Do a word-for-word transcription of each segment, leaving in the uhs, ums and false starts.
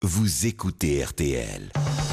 Vous écoutez R T L.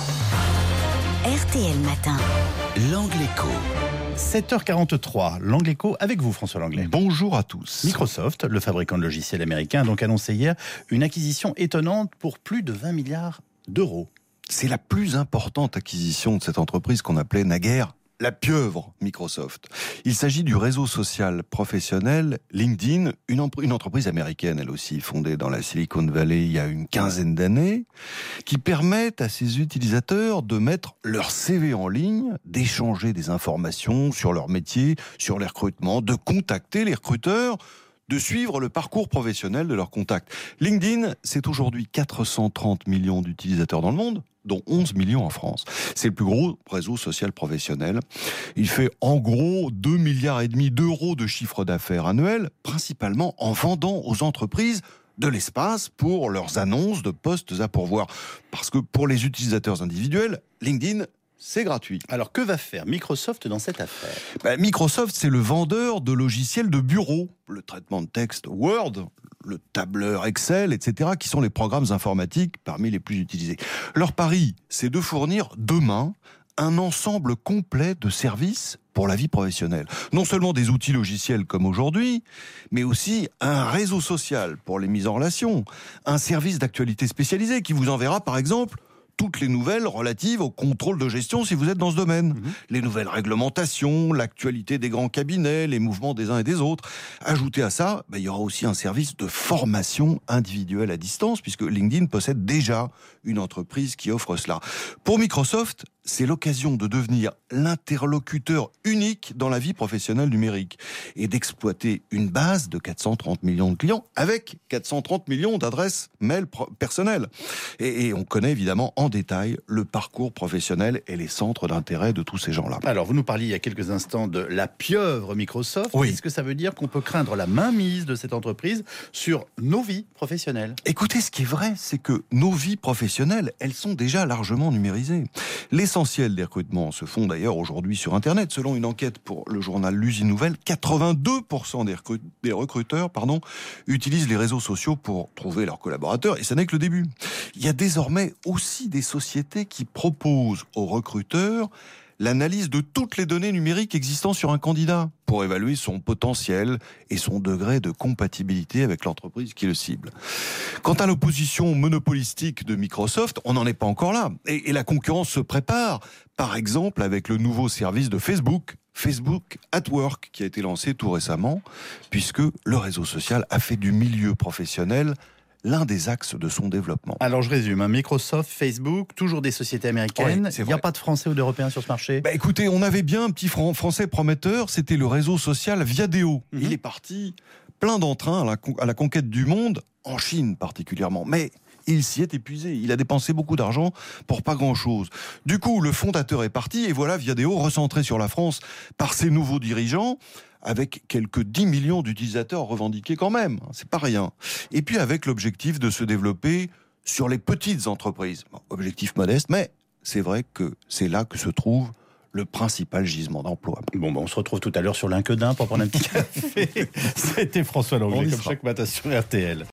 R T L Matin. L'Angle Écho. sept heures quarante-trois, l'Angle Écho avec vous, François Langlais. Bonjour à tous. Microsoft, le fabricant de logiciels américain, a donc annoncé hier une acquisition étonnante pour plus de vingt milliards d'euros. C'est la plus importante acquisition de cette entreprise qu'on appelait naguère la pieuvre Microsoft. Il s'agit du réseau social professionnel LinkedIn, une, em- une entreprise américaine, elle aussi, fondée dans la Silicon Valley il y a une quinzaine d'années, qui permet à ses utilisateurs de mettre leur C V en ligne, d'échanger des informations sur leur métier, sur les recrutements, de contacter les recruteurs, de suivre le parcours professionnel de leurs contacts. LinkedIn, c'est aujourd'hui quatre cent trente millions d'utilisateurs dans le monde, dont onze millions en France. C'est le plus gros réseau social professionnel. Il fait en gros deux milliards et demi d'euros de chiffre d'affaires annuel, principalement en vendant aux entreprises de l'espace pour leurs annonces de postes à pourvoir. Parce que pour les utilisateurs individuels, LinkedIn, c'est gratuit. Alors que va faire Microsoft dans cette affaire ? Ben, Microsoft, c'est le vendeur de logiciels de bureau, le traitement de texte Word, le tableur Excel, et cetera, qui sont les programmes informatiques parmi les plus utilisés. Leur pari, c'est de fournir demain un ensemble complet de services pour la vie professionnelle. Non seulement des outils logiciels comme aujourd'hui, mais aussi un réseau social pour les mises en relation, un service d'actualité spécialisé qui vous enverra par exemple toutes les nouvelles relatives au contrôle de gestion si vous êtes dans ce domaine. Mmh. Les nouvelles réglementations, l'actualité des grands cabinets, les mouvements des uns et des autres. Ajoutez à ça, ben, il y aura aussi un service de formation individuelle à distance, puisque LinkedIn possède déjà une entreprise qui offre cela. Pour Microsoft, c'est l'occasion de devenir l'interlocuteur unique dans la vie professionnelle numérique et d'exploiter une base de quatre cent trente millions de clients avec quatre cent trente millions d'adresses mail pro- personnelles. Et, et on connaît évidemment en détail le parcours professionnel et les centres d'intérêt de tous ces gens-là. Alors, vous nous parliez il y a quelques instants de la pieuvre Microsoft. Oui. Est-ce que ça veut dire qu'on peut craindre la mainmise de cette entreprise sur nos vies professionnelles ? Écoutez, ce qui est vrai, c'est que nos vies professionnelles, elles sont déjà largement numérisées. L'essentiel des recrutements se font d'ailleurs aujourd'hui sur Internet. Selon une enquête pour le journal L'Usine Nouvelle, quatre-vingt-deux pour cent des, recrut- des recruteurs pardon, utilisent les réseaux sociaux pour trouver leurs collaborateurs, et ça n'est que le début. Il y a désormais aussi des sociétés qui proposent aux recruteurs l'analyse de toutes les données numériques existant sur un candidat pour évaluer son potentiel et son degré de compatibilité avec l'entreprise qui le cible. Quant à l'opposition monopolistique de Microsoft, on n'en est pas encore là. Et, et la concurrence se prépare, par exemple avec le nouveau service de Facebook, Facebook at Work, qui a été lancé tout récemment, puisque le réseau social a fait du milieu professionnel l'un des axes de son développement. Alors je résume, hein. Microsoft, Facebook, toujours des sociétés américaines. Oui, c'est il n'y a vrai. pas de Français ou d'Européens sur ce marché ? Bah écoutez, on avait bien un petit fran- français prometteur, c'était le réseau social Viadeo. Mhm. Il est parti plein d'entrain à la, con- à la conquête du monde, en Chine particulièrement. Mais il s'y est épuisé, il a dépensé beaucoup d'argent pour pas grand-chose. Du coup, le fondateur est parti et voilà Viadeo recentré sur la France par ses nouveaux dirigeants, avec quelques dix millions d'utilisateurs revendiqués quand même, c'est pas rien. Et puis avec l'objectif de se développer sur les petites entreprises. Bon, objectif modeste, mais c'est vrai que c'est là que se trouve le principal gisement d'emploi. Bon, ben on se retrouve tout à l'heure sur LinkedIn pour prendre un petit café. C'était François On Langlais, y comme sera. chaque matin sur R T L.